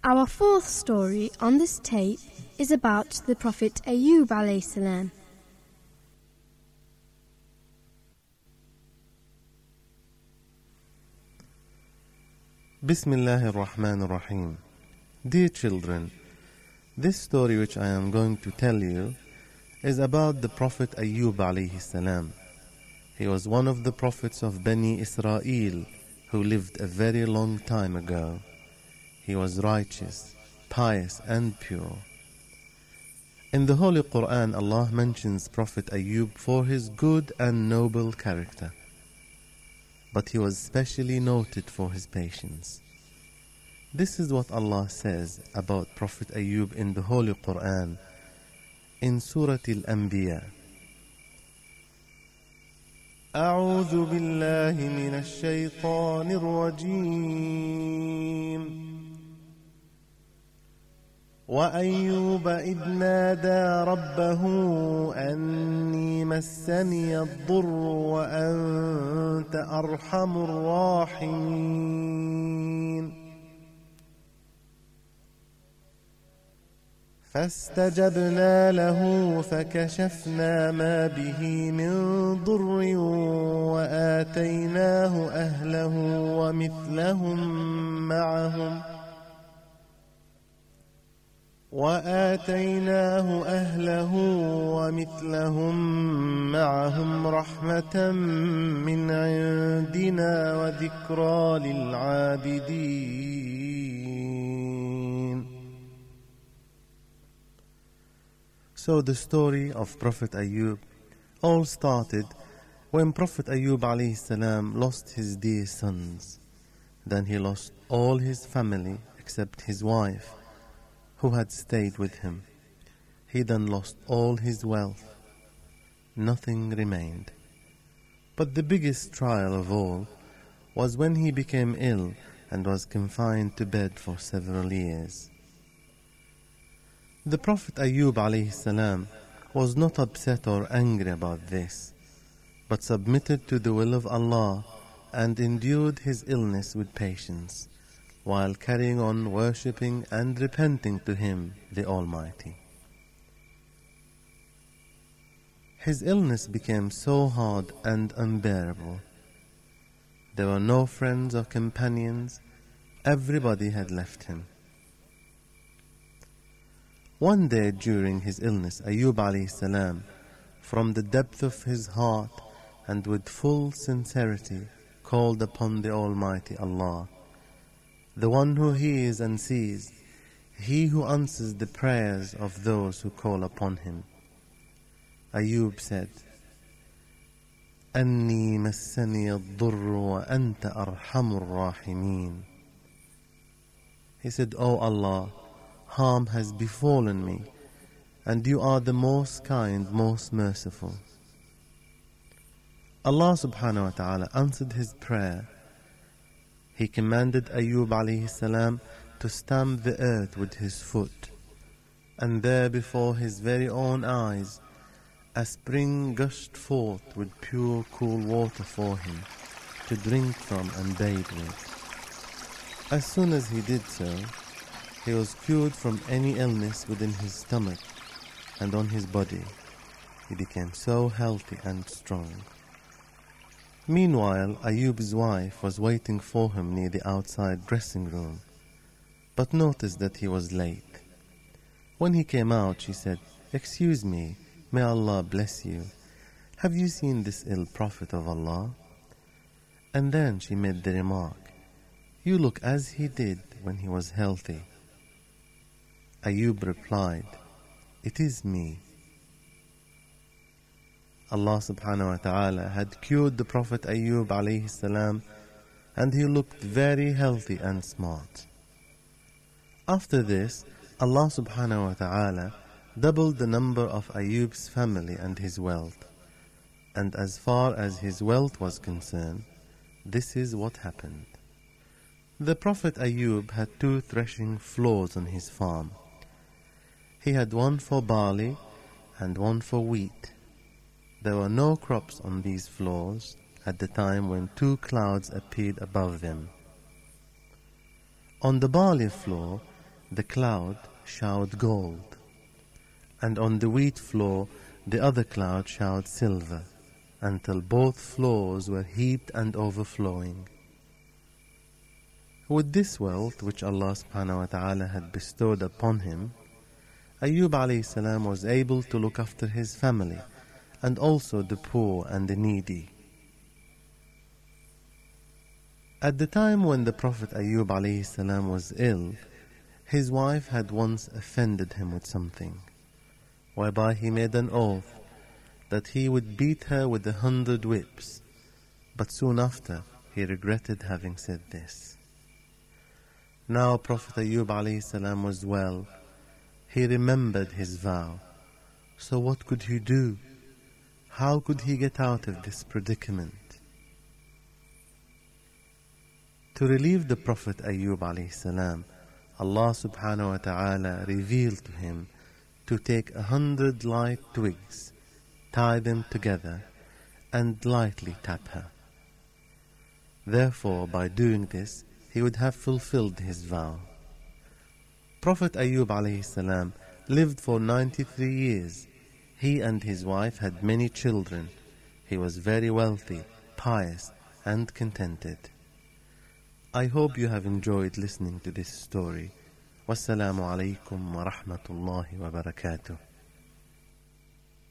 Our fourth story on this tape is about the Prophet Ayyub alayhi salam. Bismillahir Rahmanir Rahim. Dear children, this story which I am going to tell you is about the Prophet Ayyub alayhi salam. He was one of the prophets of Bani Israel who lived a very long time ago. He was righteous, pious and pure. In the Holy Quran, Allah mentions Prophet Ayyub for his good and noble character. But he was specially noted for his patience. This is what Allah says about Prophet Ayyub in the Holy Quran in Surah Al-Anbiya. أعوذ بالله من الشيطان الرجيم وأيوب إذ نادى ربه أني مسني الضر وأنت أرحم الراحمين فاستجبنا له فكشفنا ما به من ضر وآتيناه أهله ومثلهم معهم رحمة من عندنا وذكرى للعابدين. So the story of Prophet Ayyub all started when Prophet Ayyub alayhi salam lost his dear sons. Then he lost all his family except his wife, who had stayed with him. He then lost all his wealth. Nothing remained. But the biggest trial of all was when he became ill and was confined to bed for several years. The Prophet Ayyub alayhi salam was not upset or angry about this, but submitted to the will of Allah and endured his illness with patience, while carrying on worshipping and repenting to Him, the Almighty. His illness became so hard and unbearable. There were no friends or companions. Everybody had left him. One day during his illness, Ayyub alayhi salam, from the depth of his heart and with full sincerity, called upon the Almighty Allah, the one who hears and sees, he who answers the prayers of those who call upon him. Ayyub said, أَنِّي مَسَّنِيَ الضُّرُّ وَأَنْتَ أَرْحَمُ الرَّاحِمِينَ. He said, O Allah, harm has befallen me, and you are the most kind, most merciful. Allah subhanahu wa ta'ala answered his prayer. He commanded Ayyub alayhi salam to stamp the earth with his foot, and there before his very own eyes a spring gushed forth with pure cool water for him to drink from and bathe with. As soon as he did so, he was cured from any illness within his stomach and on his body. He became so healthy and strong. Meanwhile, Ayyub's wife was waiting for him near the outside dressing room, but noticed that he was late. When he came out, she said, "Excuse me, may Allah bless you. Have you seen this ill prophet of Allah?" And then she made the remark, "You look as he did when he was healthy." Ayyub replied, "It is me." Allah subhanahu wa ta'ala had cured the Prophet Ayyub alayhi salam, and he looked very healthy and smart. After this, Allah subhanahu wa ta'ala doubled the number of Ayyub's family and his wealth. And as far as his wealth was concerned, this is what happened. The Prophet Ayyub had 2 threshing floors on his farm. He had one for barley and one for wheat. There were no crops on these floors at the time when 2 clouds appeared above them. On the barley floor, the cloud showered gold, and on the wheat floor the other cloud showered silver, until both floors were heaped and overflowing. With this wealth which Allah subhanahu wa ta'ala had bestowed upon him, Ayyub alayhi salam was able to look after his family and also the poor and the needy. At the time when the Prophet Ayyub alayhi salam was ill, his wife had once offended him with something, whereby he made an oath that he would beat her with 100 whips, but soon after he regretted having said this. Now Prophet Ayyub alayhi salam was well. He remembered his vow. So what could he do? How could he get out of this predicament? To relieve the Prophet Ayyub alayhi salam, Allah subhanahu wa ta'ala revealed to him to take 100 light twigs, tie them together, and lightly tap her. Therefore, by doing this, he would have fulfilled his vow. Prophet Ayyub alayhi salam lived for 93 years. He and his wife had many children. He was very wealthy, pious, and contented. I hope you have enjoyed listening to this story. Wassalamu alaikum wa rahmatullahi wa barakatuh.